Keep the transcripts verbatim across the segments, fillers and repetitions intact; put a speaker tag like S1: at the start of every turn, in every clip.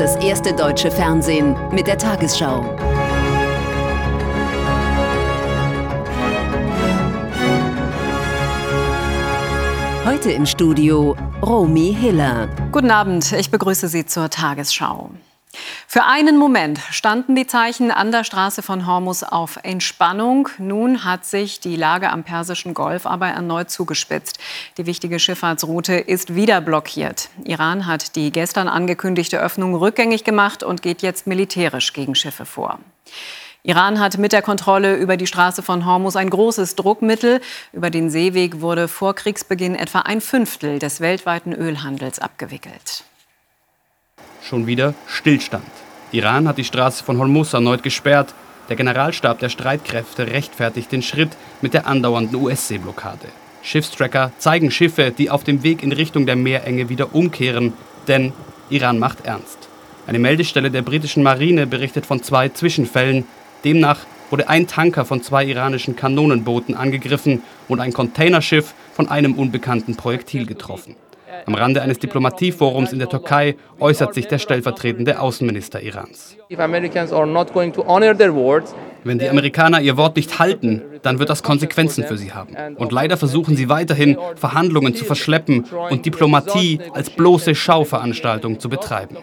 S1: das erste deutsche Fernsehen mit der Tagesschau. Heute im Studio Romy Hiller.
S2: Guten Abend, ich begrüße Sie zur Tagesschau. Für einen Moment standen die Zeichen an der Straße von Hormuz auf Entspannung. Nun hat sich die Lage am Persischen Golf aber erneut zugespitzt. Die wichtige Schifffahrtsroute ist wieder blockiert. Iran hat die gestern angekündigte Öffnung rückgängig gemacht und geht jetzt militärisch gegen Schiffe vor. Iran hat mit der Kontrolle über die Straße von Hormuz ein großes Druckmittel. Über den Seeweg wurde vor Kriegsbeginn etwa ein Fünftel des weltweiten Ölhandels abgewickelt.
S3: Schon wieder Stillstand. Iran hat die Straße von Hormuz erneut gesperrt. Der Generalstab der Streitkräfte rechtfertigt den Schritt mit der andauernden U S-Seeblockade. Schiffstracker zeigen Schiffe, die auf dem Weg in Richtung der Meerenge wieder umkehren. Denn Iran macht ernst. Eine Meldestelle der britischen Marine berichtet von zwei Zwischenfällen. Demnach wurde ein Tanker von zwei iranischen Kanonenbooten angegriffen und ein Containerschiff von einem unbekannten Projektil getroffen. Am Rande eines Diplomatieforums in der Türkei äußert sich der stellvertretende Außenminister Irans. Wenn die Amerikaner ihr Wort nicht halten, dann wird das Konsequenzen für sie haben. Und leider versuchen sie weiterhin, Verhandlungen zu verschleppen und Diplomatie als bloße Schauveranstaltung zu betreiben.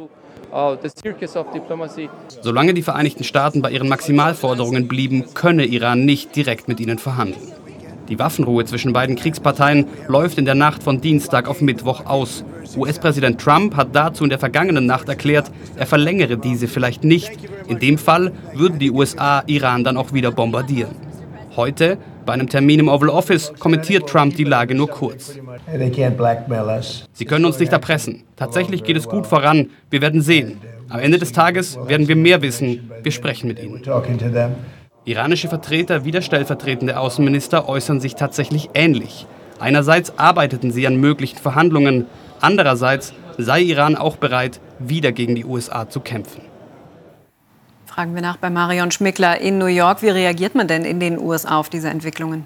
S3: Solange die Vereinigten Staaten bei ihren Maximalforderungen blieben, könne Iran nicht direkt mit ihnen verhandeln. Die Waffenruhe zwischen beiden Kriegsparteien läuft in der Nacht von Dienstag auf Mittwoch aus. U S-Präsident Trump hat dazu in der vergangenen Nacht erklärt, er verlängere diese vielleicht nicht. In dem Fall würden die U S A Iran dann auch wieder bombardieren. Heute, bei einem Termin im Oval Office, kommentiert Trump die Lage nur kurz. Sie können uns nicht erpressen. Tatsächlich geht es gut voran. Wir werden sehen. Am Ende des Tages werden wir mehr wissen. Wir sprechen mit ihnen. Iranische Vertreter wie der stellvertretende Außenminister äußern sich tatsächlich ähnlich. Einerseits arbeiteten sie an möglichen Verhandlungen, andererseits sei Iran auch bereit, wieder gegen die U S A zu kämpfen.
S2: Fragen wir nach bei Marion Schmickler in New York. Wie reagiert man denn in den U S A auf diese Entwicklungen?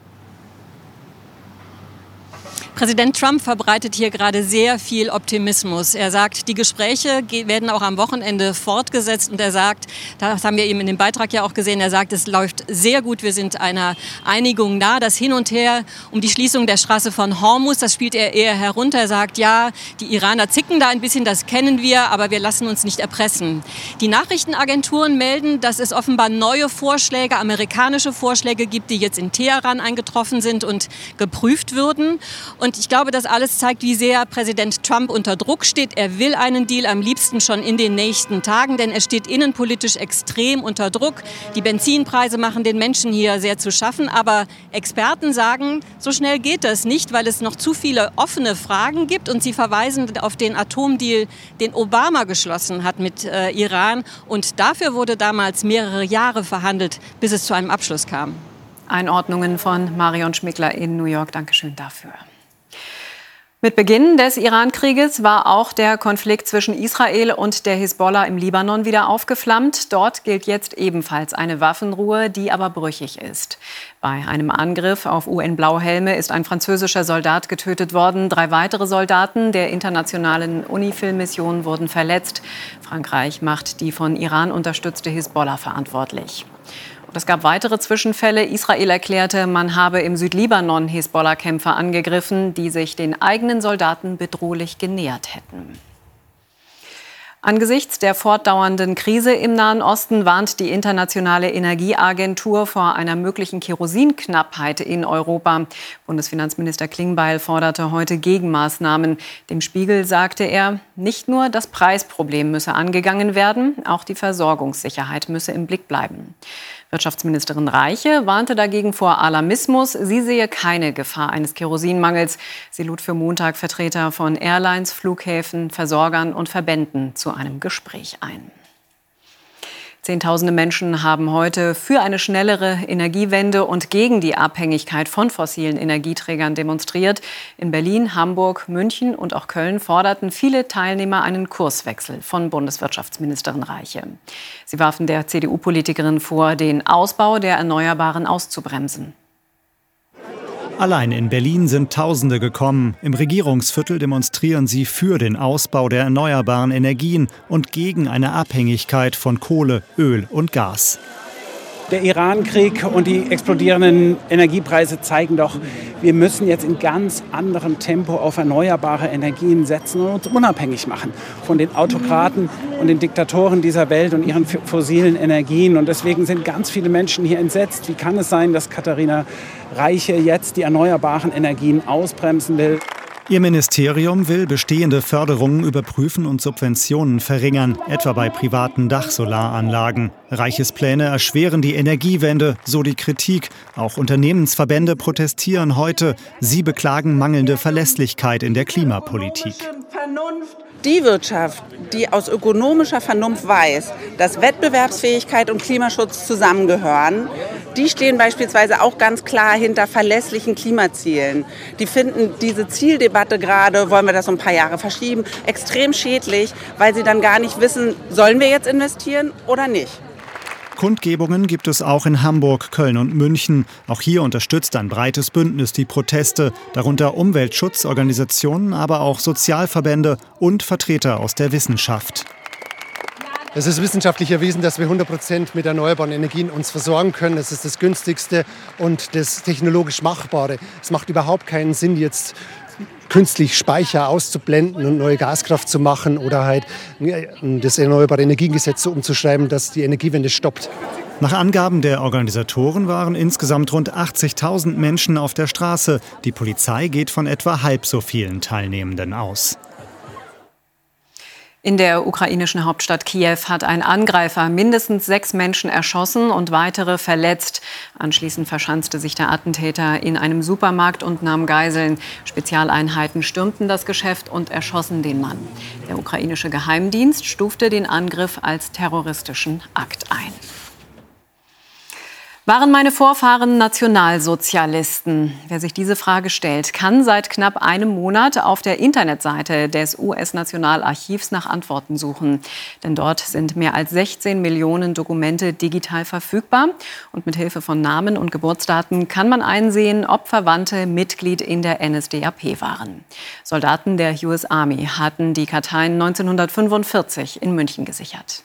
S4: Präsident Trump verbreitet hier gerade sehr viel Optimismus. Er sagt, die Gespräche werden auch am Wochenende fortgesetzt. Und er sagt, das haben wir eben in dem Beitrag ja auch gesehen, er sagt, es läuft sehr gut. Wir sind einer Einigung nah. Das Hin und Her um die Schließung der Straße von Hormuz, das spielt er eher herunter. Er sagt, ja, die Iraner zicken da ein bisschen, das kennen wir, aber wir lassen uns nicht erpressen. Die Nachrichtenagenturen melden, dass es offenbar neue Vorschläge, amerikanische Vorschläge gibt, die jetzt in Teheran eingetroffen sind und geprüft würden. Und ich glaube, das alles zeigt, wie sehr Präsident Trump unter Druck steht. Er will einen Deal am liebsten schon in den nächsten Tagen, denn er steht innenpolitisch extrem unter Druck. Die Benzinpreise machen den Menschen hier sehr zu schaffen. Aber Experten sagen, so schnell geht das nicht, weil es noch zu viele offene Fragen gibt. Und sie verweisen auf den Atomdeal, den Obama geschlossen hat mit äh, Iran. Und dafür wurde damals mehrere Jahre verhandelt, bis es zu einem Abschluss kam.
S2: Einordnungen von Marion Schmickler in New York. Dankeschön dafür. Mit Beginn des Iran-Krieges war auch der Konflikt zwischen Israel und der Hisbollah im Libanon wieder aufgeflammt. Dort gilt jetzt ebenfalls eine Waffenruhe, die aber brüchig ist. Bei einem Angriff auf U N-Blauhelme ist ein französischer Soldat getötet worden. Drei weitere Soldaten der internationalen UNIFIL-Mission wurden verletzt. Frankreich macht die von Iran unterstützte Hisbollah verantwortlich. Es gab weitere Zwischenfälle. Israel erklärte, man habe im Südlibanon Hisbollah-Kämpfer angegriffen, die sich den eigenen Soldaten bedrohlich genähert hätten. Angesichts der fortdauernden Krise im Nahen Osten warnt die Internationale Energieagentur vor einer möglichen Kerosinknappheit in Europa. Bundesfinanzminister Klingbeil forderte heute Gegenmaßnahmen. Dem Spiegel sagte er, nicht nur das Preisproblem müsse angegangen werden, auch die Versorgungssicherheit müsse im Blick bleiben. Wirtschaftsministerin Reiche warnte dagegen vor Alarmismus. Sie sehe keine Gefahr eines Kerosinmangels. Sie lud für Montag Vertreter von Airlines, Flughäfen, Versorgern und Verbänden zu einem Gespräch ein. Zehntausende Menschen haben heute für eine schnellere Energiewende und gegen die Abhängigkeit von fossilen Energieträgern demonstriert. In Berlin, Hamburg, München und auch Köln forderten viele Teilnehmer einen Kurswechsel von Bundeswirtschaftsministerin Reiche. Sie warfen der C D U-Politikerin vor, den Ausbau der Erneuerbaren auszubremsen.
S5: Allein in Berlin sind Tausende gekommen. Im Regierungsviertel demonstrieren sie für den Ausbau der erneuerbaren Energien und gegen eine Abhängigkeit von Kohle, Öl und Gas.
S6: Der Iran-Krieg und die explodierenden Energiepreise zeigen doch, wir müssen jetzt in ganz anderem Tempo auf erneuerbare Energien setzen und uns unabhängig machen von den Autokraten und den Diktatoren dieser Welt und ihren fossilen Energien. Und deswegen sind ganz viele Menschen hier entsetzt. Wie kann es sein, dass Katharina Reiche jetzt die erneuerbaren Energien ausbremsen will?
S5: Ihr Ministerium will bestehende Förderungen überprüfen und Subventionen verringern, etwa bei privaten Dachsolaranlagen. Reiches Pläne erschweren die Energiewende, so die Kritik. Auch Unternehmensverbände protestieren heute. Sie beklagen mangelnde Verlässlichkeit in der Klimapolitik.
S7: Die Wirtschaft, die aus ökonomischer Vernunft weiß, dass Wettbewerbsfähigkeit und Klimaschutz zusammengehören, die stehen beispielsweise auch ganz klar hinter verlässlichen Klimazielen. Die finden diese Zieldebatte gerade, wollen wir das um ein paar Jahre verschieben, extrem schädlich, weil sie dann gar nicht wissen, sollen wir jetzt investieren oder nicht.
S5: Kundgebungen gibt es auch in Hamburg, Köln und München. Auch hier unterstützt ein breites Bündnis die Proteste, darunter Umweltschutzorganisationen, aber auch Sozialverbände und Vertreter aus der Wissenschaft.
S8: Es ist wissenschaftlich erwiesen, dass wir hundert Prozent mit erneuerbaren Energien uns versorgen können. Das ist das günstigste und das technologisch Machbare. Es macht überhaupt keinen Sinn, jetzt künstlich Speicher auszublenden und neue Gaskraft zu machen oder halt das Erneuerbare Energiengesetz so umzuschreiben, dass die Energiewende stoppt.
S5: Nach Angaben der Organisatoren waren insgesamt rund achtzigtausend Menschen auf der Straße. Die Polizei geht von etwa halb so vielen Teilnehmenden aus.
S2: In der ukrainischen Hauptstadt Kiew hat ein Angreifer mindestens sechs Menschen erschossen und weitere verletzt. Anschließend verschanzte sich der Attentäter in einem Supermarkt und nahm Geiseln. Spezialeinheiten stürmten das Geschäft und erschossen den Mann. Der ukrainische Geheimdienst stufte den Angriff als terroristischen Akt ein. Waren meine Vorfahren Nationalsozialisten? Wer sich diese Frage stellt, kann seit knapp einem Monat auf der Internetseite des U S-Nationalarchivs nach Antworten suchen. Denn dort sind mehr als sechzehn Millionen Dokumente digital verfügbar. Und mit Hilfe von Namen und Geburtsdaten kann man einsehen, ob Verwandte Mitglied in der N S D A P waren. Soldaten der U S Army hatten die Karteien neunzehnhundertfünfundvierzig in München gesichert.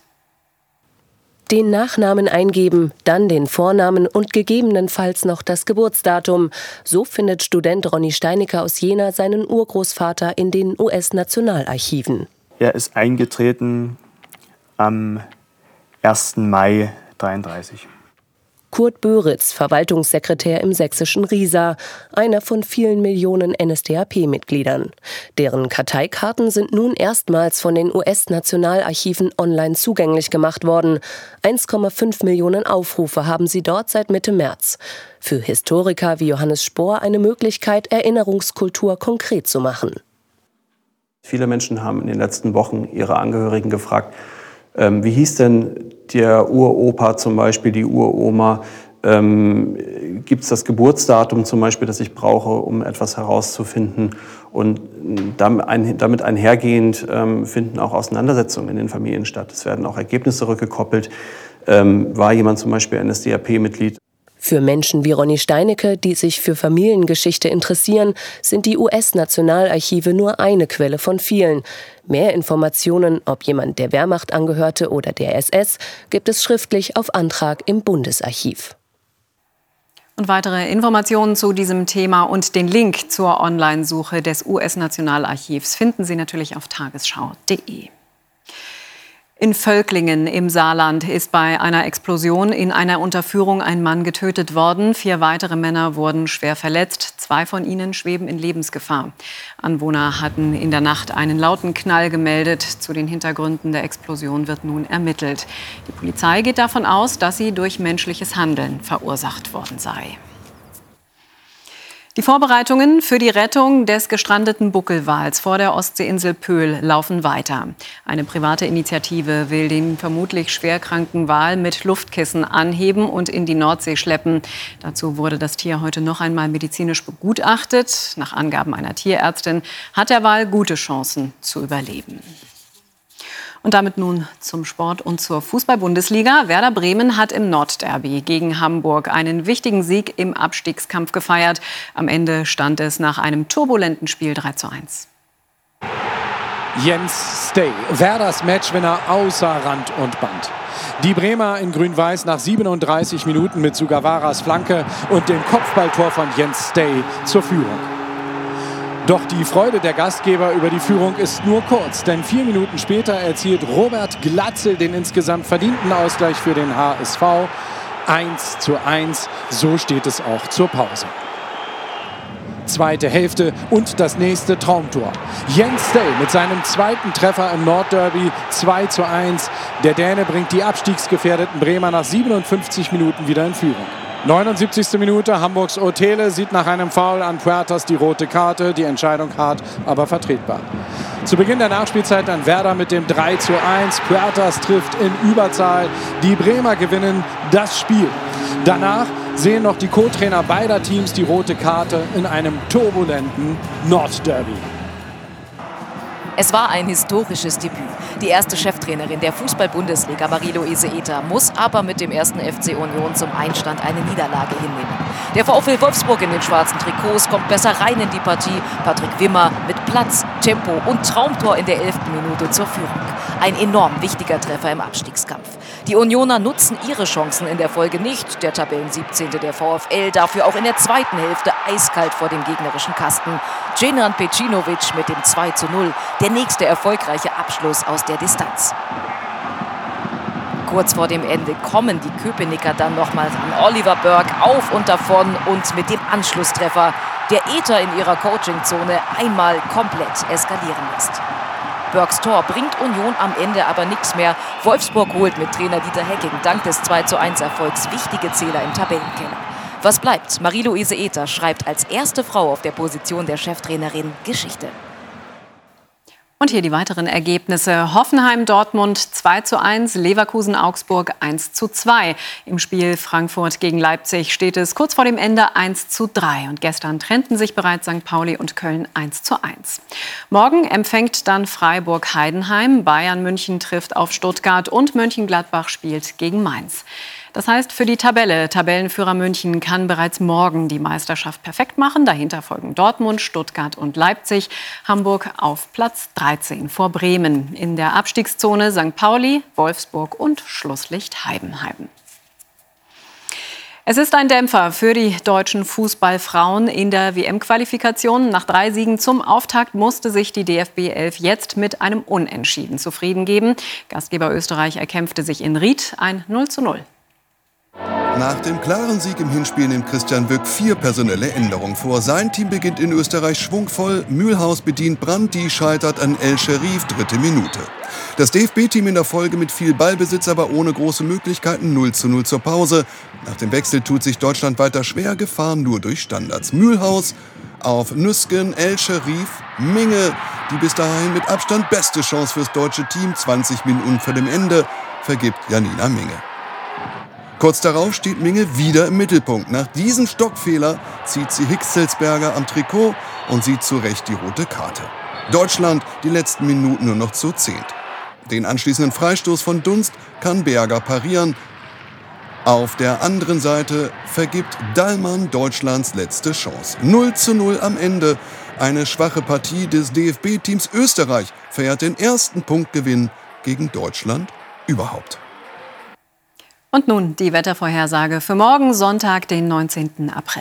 S9: Den Nachnamen eingeben, dann den Vornamen und gegebenenfalls noch das Geburtsdatum. So findet Student Ronny Steinecker aus Jena seinen Urgroßvater in den U S-Nationalarchiven.
S10: Er ist eingetreten am ersten Mai dreiunddreißig.
S9: Kurt Böritz, Verwaltungssekretär im sächsischen Riesa, einer von vielen Millionen N S D A P-Mitgliedern. Deren Karteikarten sind nun erstmals von den U S-Nationalarchiven online zugänglich gemacht worden. eins Komma fünf Millionen Aufrufe haben sie dort seit Mitte März. Für Historiker wie Johannes Spohr eine Möglichkeit, Erinnerungskultur konkret zu machen.
S11: Viele Menschen haben in den letzten Wochen ihre Angehörigen gefragt, ähm, wie hieß denn der Uropa zum Beispiel, die Uroma? Ähm, gibt es das Geburtsdatum zum Beispiel, das ich brauche, um etwas herauszufinden? Und damit einhergehend ähm, finden auch Auseinandersetzungen in den Familien statt. Es werden auch Ergebnisse rückgekoppelt. Ähm, war jemand zum Beispiel N S D A P-Mitglied?
S9: Für Menschen wie Ronny Steinecke, die sich für Familiengeschichte interessieren, sind die U S-Nationalarchive nur eine Quelle von vielen. Mehr Informationen, ob jemand der Wehrmacht angehörte oder der S S, gibt es schriftlich auf Antrag im Bundesarchiv.
S2: Und weitere Informationen zu diesem Thema und den Link zur Online-Suche des U S-Nationalarchivs finden Sie natürlich auf tagesschau punkt de. In Völklingen im Saarland ist bei einer Explosion in einer Unterführung ein Mann getötet worden. Vier weitere Männer wurden schwer verletzt. Zwei von ihnen schweben in Lebensgefahr. Anwohner hatten in der Nacht einen lauten Knall gemeldet. Zu den Hintergründen der Explosion wird nun ermittelt. Die Polizei geht davon aus, dass sie durch menschliches Handeln verursacht worden sei. Die Vorbereitungen für die Rettung des gestrandeten Buckelwals vor der Ostseeinsel Pöhl laufen weiter. Eine private Initiative will den vermutlich schwerkranken Wal mit Luftkissen anheben und in die Nordsee schleppen. Dazu wurde das Tier heute noch einmal medizinisch begutachtet. Nach Angaben einer Tierärztin hat der Wal gute Chancen zu überleben. Und damit nun zum Sport und zur Fußball-Bundesliga. Werder Bremen hat im Nordderby gegen Hamburg einen wichtigen Sieg im Abstiegskampf gefeiert. Am Ende stand es nach einem turbulenten Spiel drei zu eins.
S12: Jens Stay, Werders Matchwinner außer Rand und Band. Die Bremer in Grün-Weiß nach siebenunddreißig Minuten mit Sugavaras Flanke und dem Kopfballtor von Jens Stay zur Führung. Doch die Freude der Gastgeber über die Führung ist nur kurz, denn vier Minuten später erzielt Robert Glatzel den insgesamt verdienten Ausgleich für den H S V. eins zu eins, so steht es auch zur Pause. Zweite Hälfte und das nächste Traumtor. Jens Stay mit seinem zweiten Treffer im Nordderby, zwei zu eins. Der Däne bringt die abstiegsgefährdeten Bremer nach siebenundfünfzig Minuten wieder in Führung. neunundsiebzigste Minute, Hamburgs Otele sieht nach einem Foul an Puertas die rote Karte. Die Entscheidung hart, aber vertretbar. Zu Beginn der Nachspielzeit dann Werder mit dem drei zu eins. Puertas trifft in Überzahl. Die Bremer gewinnen das Spiel. Danach sehen noch die Co-Trainer beider Teams die rote Karte in einem turbulenten Nordderby.
S13: Es war ein historisches Debüt. Die erste Cheftrainerin der Fußball-Bundesliga, Marie-Louise Ether, muss aber mit dem ersten F C Union zum Einstand eine Niederlage hinnehmen. Der VfL Wolfsburg in den schwarzen Trikots kommt besser rein in die Partie. Patrick Wimmer mit Platz, Tempo und Traumtor in der elften Minute zur Führung. Ein enorm wichtiger Treffer im Abstiegskampf. Die Unioner nutzen ihre Chancen in der Folge nicht. Der Tabellen-siebzehnte der VfL dafür auch in der zweiten Hälfte eiskalt vor dem gegnerischen Kasten. Dženan Pecinovic mit dem zwei zu null. Der nächste erfolgreiche Abschluss aus der Distanz. Kurz vor dem Ende kommen die Köpenicker dann nochmals an Oliver Burke auf und davon und mit dem Anschlusstreffer, der Ether in ihrer Coachingzone einmal komplett eskalieren lässt. Burkes Tor bringt Union am Ende aber nichts mehr. Wolfsburg holt mit Trainer Dieter Hecking dank des zwei zu eins Erfolgs wichtige Zähler im Tabellenkeller. Was bleibt? Marie-Louise Ether schreibt als erste Frau auf der Position der Cheftrainerin Geschichte.
S2: Und hier die weiteren Ergebnisse. Hoffenheim-Dortmund zwei zu eins, Leverkusen-Augsburg eins zu zwei. Im Spiel Frankfurt gegen Leipzig steht es kurz vor dem Ende eins zu drei. Und gestern trennten sich bereits Sankt Pauli und Köln eins zu eins. Morgen empfängt dann Freiburg-Heidenheim. Bayern München trifft auf Stuttgart und Mönchengladbach spielt gegen Mainz. Das heißt für die Tabelle, Tabellenführer München kann bereits morgen die Meisterschaft perfekt machen. Dahinter folgen Dortmund, Stuttgart und Leipzig. Hamburg auf Platz dreizehn vor Bremen. In der Abstiegszone Sankt Pauli, Wolfsburg und Schlusslicht Heidenheim. Es ist ein Dämpfer für die deutschen Fußballfrauen in der W M-Qualifikation. Nach drei Siegen zum Auftakt musste sich die D F B elf jetzt mit einem Unentschieden zufrieden geben. Gastgeber Österreich erkämpfte sich in Ried ein null zu null.
S14: Nach dem klaren Sieg im Hinspiel nimmt Christian Wück vier personelle Änderungen vor. Sein Team beginnt in Österreich schwungvoll. Mühlhaus bedient Brandt, die scheitert an El Sherif, dritte Minute. Das D F B-Team in der Folge mit viel Ballbesitz, aber ohne große Möglichkeiten, null zu null zur Pause. Nach dem Wechsel tut sich Deutschland weiter schwer, Gefahren nur durch Standards. Mühlhaus auf Nüsken, El Sherif, Minge, die bis dahin mit Abstand beste Chance fürs deutsche Team, zwanzig Minuten vor dem Ende, vergibt Janina Minge. Kurz darauf steht Minge wieder im Mittelpunkt. Nach diesem Stockfehler zieht sie Hickselsberger am Trikot und sieht zu Recht die rote Karte. Deutschland die letzten Minuten nur noch zu zehnt. Den anschließenden Freistoß von Dunst kann Berger parieren. Auf der anderen Seite vergibt Dallmann Deutschlands letzte Chance. null zu null am Ende. Eine schwache Partie des D F B-Teams. Österreich feiert den ersten Punktgewinn gegen Deutschland überhaupt.
S2: Und nun die Wettervorhersage für morgen Sonntag, den neunzehnten April.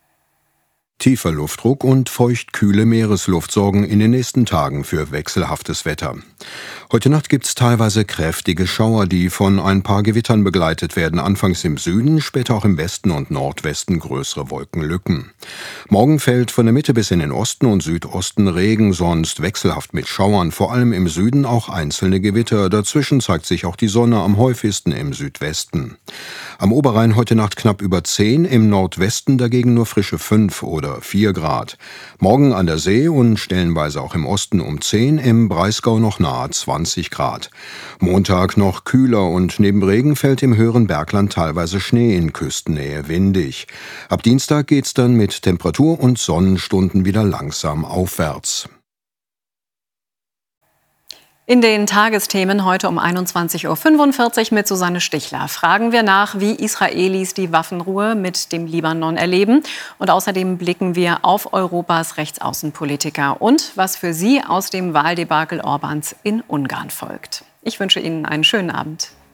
S15: Tiefer Luftdruck und feucht-kühle Meeresluft sorgen in den nächsten Tagen für wechselhaftes Wetter. Heute Nacht gibt's teilweise kräftige Schauer, die von ein paar Gewittern begleitet werden. Anfangs im Süden, später auch im Westen und Nordwesten größere Wolkenlücken. Morgen fällt von der Mitte bis in den Osten und Südosten Regen, sonst wechselhaft mit Schauern. Vor allem im Süden auch einzelne Gewitter. Dazwischen zeigt sich auch die Sonne, am häufigsten im Südwesten. Am Oberrhein heute Nacht knapp über zehn, im Nordwesten dagegen nur frische fünf oder vier Grad. Morgen an der See und stellenweise auch im Osten um zehn, im Breisgau noch nahe zwanzig Grad. Montag noch kühler und neben Regen fällt im höheren Bergland teilweise Schnee, in Küstennähe windig. Ab Dienstag geht's dann mit Temperatur und Sonnenstunden wieder langsam aufwärts.
S2: In den Tagesthemen heute um einundzwanzig Uhr fünfundvierzig mit Susanne Stichler fragen wir nach, wie Israelis die Waffenruhe mit dem Libanon erleben. Und außerdem blicken wir auf Europas Rechtsaußenpolitiker und was für sie aus dem Wahldebakel Orbáns in Ungarn folgt. Ich wünsche Ihnen einen schönen Abend.